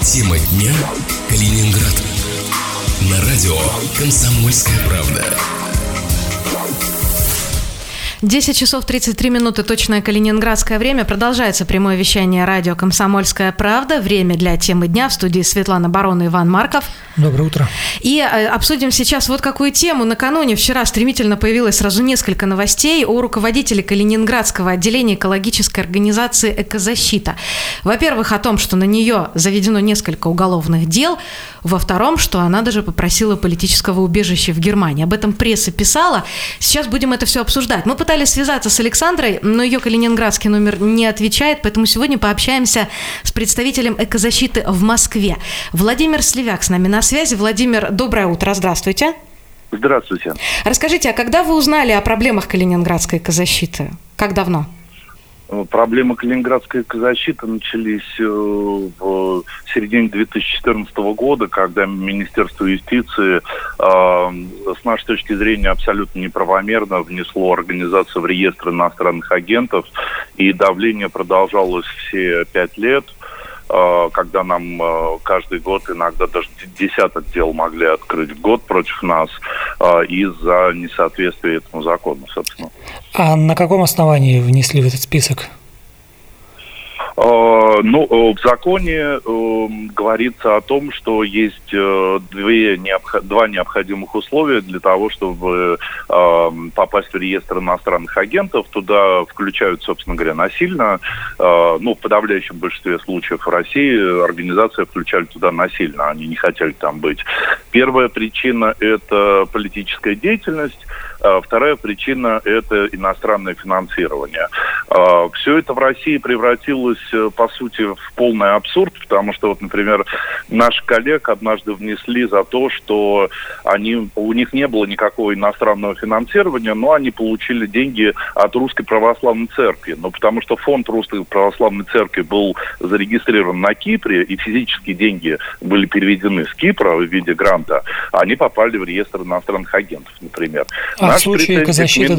Тема дня: Калининград. На радио «Комсомольская правда». 10 часов 33 минуты, точное калининградское время. Продолжается прямое вещание радио «Комсомольская правда». Время для темы дня. В студии Светлана Барон и Иван Марков. Доброе утро. И обсудим сейчас вот какую тему. Накануне вчера стремительно появилось сразу несколько новостей о руководителе Калининградского отделения экологической организации «Экозащита». Во-первых, о том, что на нее заведено несколько уголовных дел. Во-втором, что она даже попросила политического убежища в Германии. Об этом пресса писала. Сейчас будем это все обсуждать. Мы пытались связаться с Александрой, но ее калининградский номер не отвечает, поэтому сегодня пообщаемся с представителем «Экозащиты» в Москве. Владимир Сливяк с нами на связи. Владимир, доброе утро, здравствуйте. Здравствуйте. Расскажите, а когда вы узнали о проблемах калининградской экозащиты? Как давно? Проблемы калининградской экозащиты начались в середине 2014 года, когда Министерство юстиции, с нашей точки зрения, абсолютно неправомерно внесло организацию в реестр иностранных агентов, и давление продолжалось все 5 лет, когда нам каждый год, иногда даже десяток дел могли открыть в год против нас из-за несоответствия этому закону, собственно. А на каком основании внесли в этот список? В законе говорится о том, что есть два необходимых условия для того, чтобы попасть в реестр иностранных агентов. Туда включают, собственно говоря, насильно. В подавляющем большинстве случаев в России организации включали туда насильно. Они не хотели там быть. Первая причина – это политическая деятельность. Вторая причина – это иностранное финансирование. Все это в России превратилось, по сути, в полный абсурд, потому что, например, наши коллег однажды внесли за то, что у них не было никакого иностранного финансирования, но они получили деньги от Русской Православной Церкви. Потому что фонд Русской Православной Церкви был зарегистрирован на Кипре, и физические деньги были переведены с Кипра в виде гранта, они попали в реестр иностранных агентов, например. В случае экозащиты,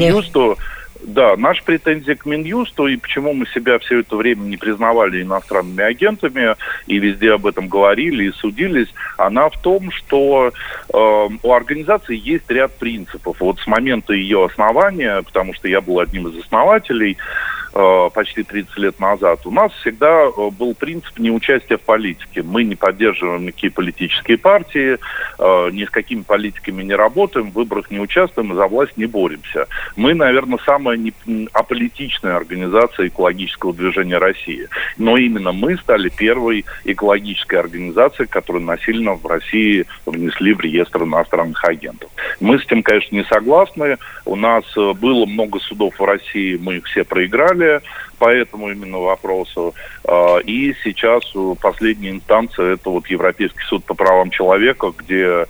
наша претензия к Минюсту, и почему мы себя все это время не признавали иностранными агентами, и везде об этом говорили и судились, она в том, что у организации есть ряд принципов. Вот с момента ее основания, потому что я был одним из основателей, почти 30 лет назад, у нас всегда был принцип неучастия в политике. Мы не поддерживаем никакие политические партии, ни с какими политиками не работаем, в выборах не участвуем и за власть не боремся. Мы, наверное, самая аполитичная организация экологического движения России. Но именно мы стали первой экологической организацией, которую насильно в России внесли в реестр иностранных агентов. Мы с этим, конечно, не согласны. У нас было много судов в России, мы их все проиграли по этому именно вопросу. И сейчас последняя инстанция – это Европейский суд по правам человека, где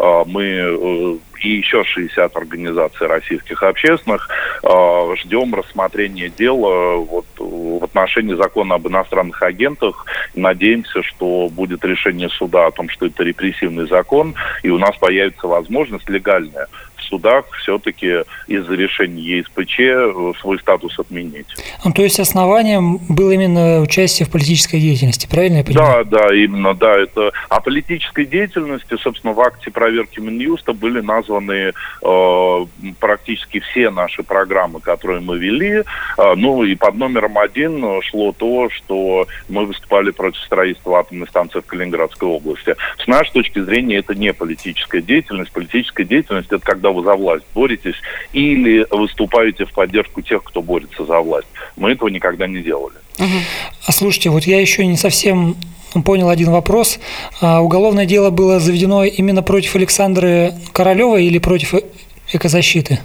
мы и еще 60 организаций российских общественных ждем рассмотрения дела в отношении закона об иностранных агентах. Надеемся, что будет решение суда о том, что это репрессивный закон, и у нас появится возможность легальная в судах все-таки из-за решения ЕСПЧ свой статус отменить. То есть основанием было именно участие в политической деятельности, правильно я понимаю? Да, именно, да. Это о политической деятельности, собственно, в акте проверки Минюста были названы практически все наши программы, которые мы вели. И под номером 1 шло то, что мы выступали против строительства атомной станции в Калининградской области. С нашей точки зрения, это не политическая деятельность. Политическая деятельность – это когда вы за власть боретесь или выступаете в поддержку тех, кто борется за власть. Мы этого никогда не делали. А слушайте, я еще не совсем понял один вопрос. Уголовное дело было заведено именно против Александры Королевой или против экозащиты?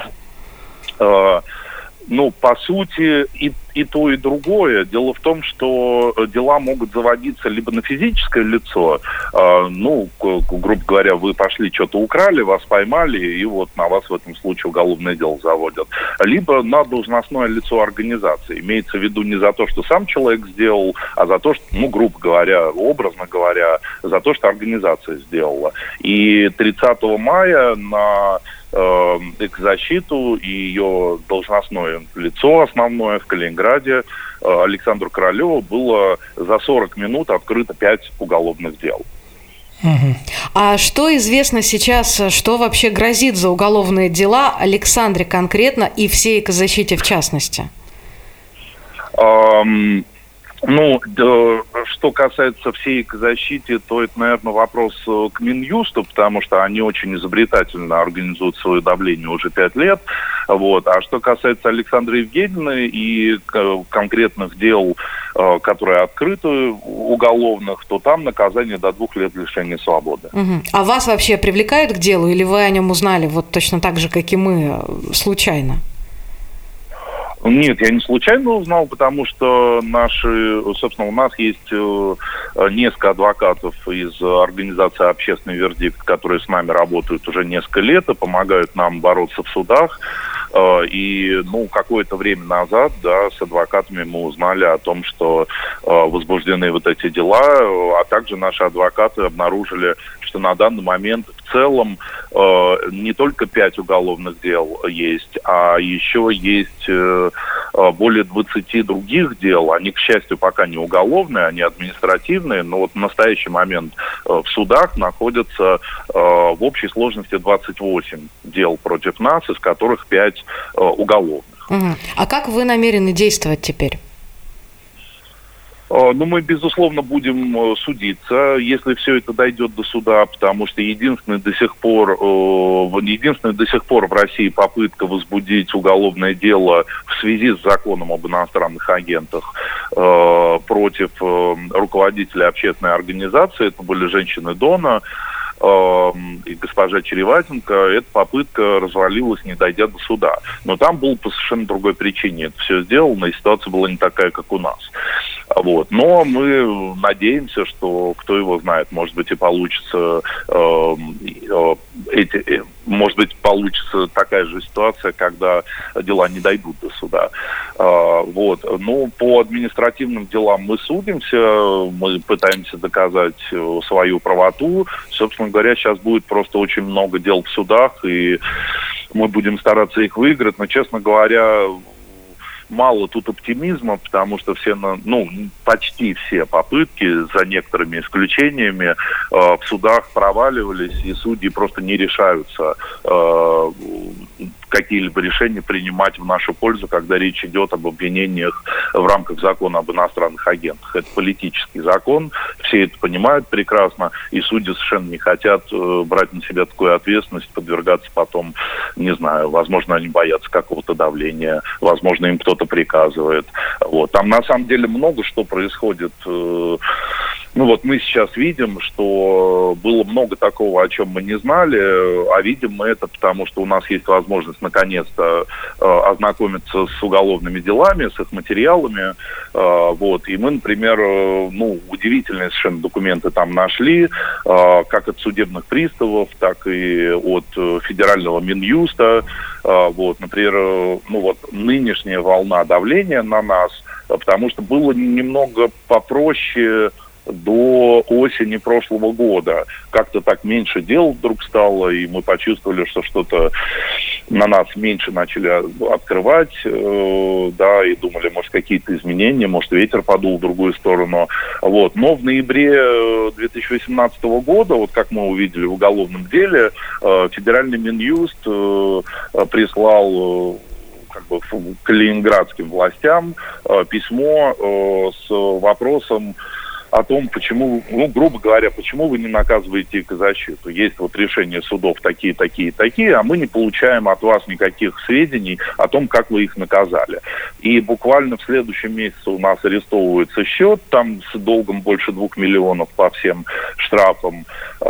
По сути, и то, и другое. Дело в том, что дела могут заводиться либо на физическое лицо, грубо говоря, вы пошли, что-то украли, вас поймали, и на вас в этом случае уголовное дело заводят. Либо на должностное лицо организации. Имеется в виду не за то, что сам человек сделал, а за то, что, грубо говоря, образно говоря, за то, что организация сделала. И 30 мая на Экозащиту и ее должностное лицо основное в Калининграде Александру Королеву было за 40 минут открыто 5 уголовных дел. А что известно сейчас, что вообще грозит за уголовные дела Александре конкретно и всей экозащите в частности? Что касается всей экозащиты, то это, наверное, вопрос к Минюсту, потому что они очень изобретательно организуют свое давление уже 5 лет. Вот. А что касается Александры Евгеньевны и конкретных дел, которые открыты, уголовных, то там наказание до 2 лет лишения свободы. А вас вообще привлекают к делу, или вы о нем узнали вот точно так же, как и мы, случайно? Нет, я не случайно узнал, потому что собственно, у нас есть несколько адвокатов из организации «Общественный вердикт», которые с нами работают уже несколько лет и помогают нам бороться в судах. И, какое-то время назад, с адвокатами мы узнали о том, что возбуждены вот эти дела, а также наши адвокаты обнаружили, что на данный момент в целом не только 5 уголовных дел есть, а еще есть более 20 других дел. Они, к счастью, пока не уголовные, они административные, но вот в настоящий момент в судах находятся в общей сложности 28 дел против нас, из которых 5 уголовных. А как вы намерены действовать теперь? Мы, безусловно, будем судиться, если все это дойдет до суда, потому что единственная до сих пор в России попытка возбудить уголовное дело в связи с законом об иностранных агентах против руководителя общественной организации, это были женщины Дона и госпожа Череватенко, эта попытка развалилась, не дойдя до суда. Но там было по совершенно другой причине это все сделано, и ситуация была не такая, как у нас. Вот. Но мы надеемся, что, кто его знает, может быть, и получится может быть, получится такая же ситуация, когда дела не дойдут до суда. Вот. По административным делам мы судимся, мы пытаемся доказать свою правоту. Собственно говоря, сейчас будет просто очень много дел в судах, и мы будем стараться их выиграть. Но, честно говоря, мало тут оптимизма, потому что почти все попытки, за некоторыми исключениями, в судах проваливались, и судьи просто не решаются какие-либо решения принимать в нашу пользу, когда речь идет об обвинениях в рамках закона об иностранных агентах. Это политический закон, все это понимают прекрасно, и судьи совершенно не хотят брать на себя такую ответственность, подвергаться потом, не знаю, возможно, они боятся какого-то давления, возможно, им кто-то приказывает. Вот. Там на самом деле много что происходит. Мы сейчас видим, что было много такого, о чем мы не знали, а видим мы это потому, что у нас есть возможность наконец-то ознакомиться с уголовными делами, с их материалами. И мы, например, удивительные совершенно документы там нашли, как от судебных приставов, так и от федерального Минюста. Например, нынешняя волна давления на нас, потому что было немного попроще до осени прошлого года. Как-то так меньше дел вдруг стало, и мы почувствовали, что что-то на нас меньше начали открывать, и думали, может, какие-то изменения, может, ветер подул в другую сторону. Но в ноябре 2018 года, как мы увидели в уголовном деле, федеральный Минюст прислал к ленинградским властям письмо с вопросом о том, почему, грубо говоря, почему вы не наказываете экозащиту. Есть решения судов такие, а мы не получаем от вас никаких сведений о том, как вы их наказали. И буквально в следующем месяце у нас арестовывается счет, там с долгом больше 2 миллионов по всем штрафам.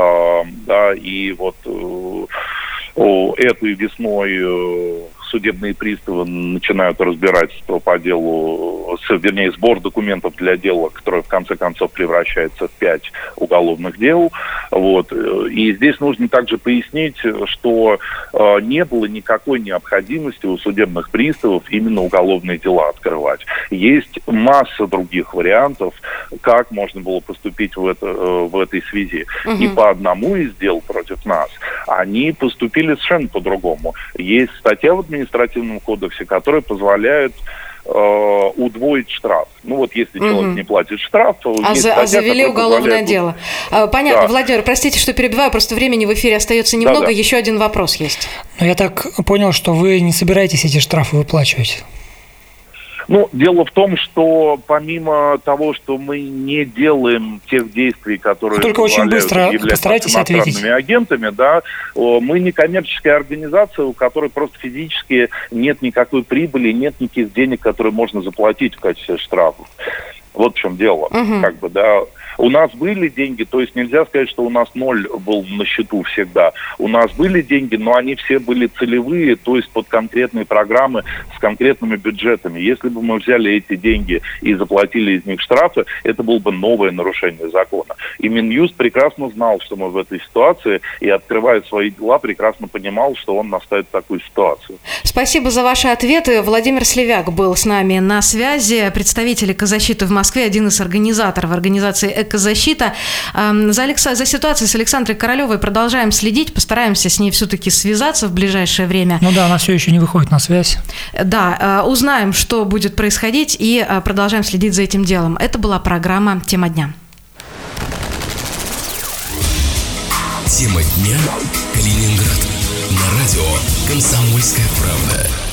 Этой весной судебные приставы начинают разбирательство по делу, сбор документов для дела, которое в конце концов превращается в 5 уголовных дел. И здесь нужно также пояснить, что не было никакой необходимости у судебных приставов именно уголовные дела открывать. Есть масса других вариантов, как можно было поступить в этой связи. И по одному из дел против нас они поступили совершенно по-другому. Есть статья в административном кодексе, которая позволяет удвоить штраф. Ну вот если человек не платит штраф, то завели уголовное дело. Понятно, да. Владимир, простите, что перебиваю, просто времени в эфире остается немного, еще один вопрос есть. Но я так понял, что вы не собираетесь эти штрафы выплачивать. Ну, дело в том, что помимо того, что мы не делаем тех действий, которые только очень быстро постарайтесь ответить. Агентами, да, мы не коммерческая организация, у которой просто физически нет никакой прибыли, нет никаких денег, которые можно заплатить в качестве штрафов. Вот в чем дело, как бы, да. У нас были деньги, то есть нельзя сказать, что у нас ноль был на счету всегда. У нас были деньги, но они все были целевые, то есть под конкретные программы с конкретными бюджетами. Если бы мы взяли эти деньги и заплатили из них штрафы, это было бы новое нарушение закона. И Минюст прекрасно знал, что мы в этой ситуации, и, открывая свои дела, прекрасно понимал, что он наставит такую ситуацию. Спасибо за ваши ответы. Владимир Сливяк был с нами на связи, представитель «Экозащиты» в Москве, один из организаторов организации «Экозащита». За ситуацией с Александрой Королевой продолжаем следить, постараемся с ней все-таки связаться в ближайшее время. Ну да, она все еще не выходит на связь. Да, узнаем, что будет происходить, и продолжаем следить за этим делом. Это была программа «Тема дня». Тема дня. Калининград. На радио «Комсомольская правда».